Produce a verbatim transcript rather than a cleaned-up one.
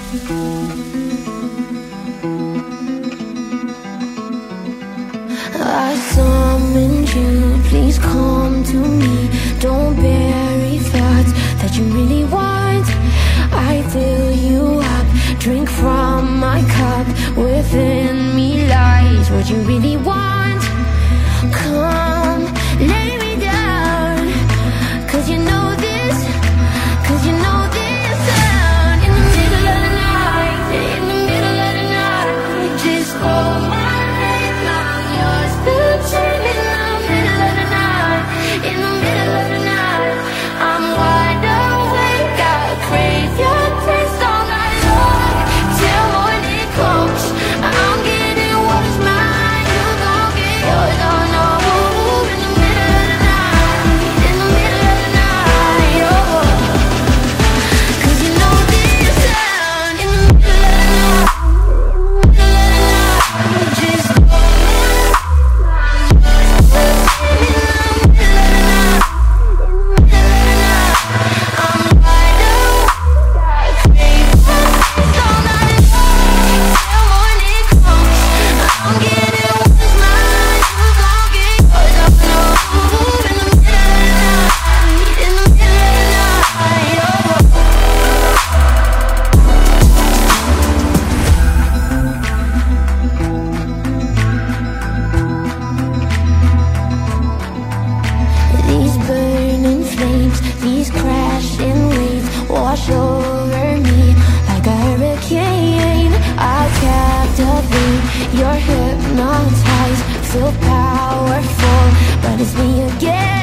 I summoned you, please come to me. Don't bury thoughts that you really want. I fill you up, drink from my cup. Within me lies what you really want. Come, lay me down, cause you know this, cause you know this sound. In the middle of the night, in the middle of the night, just hold my hand, I'm yours to take. In the middle of the night, in the middle of the night, I'm wide awake, I crave your taste all night long. Till morning comes, I'm getting what's mine, you gon' get yours. Oh no, in the middle of the night, in the middle of the night, oh. Cause you know this sound. In the middle of the night, just go. These burning flames, these crashing waves wash over me like a hurricane. I captivate, you're hypnotized, feel powerful, but it's me again.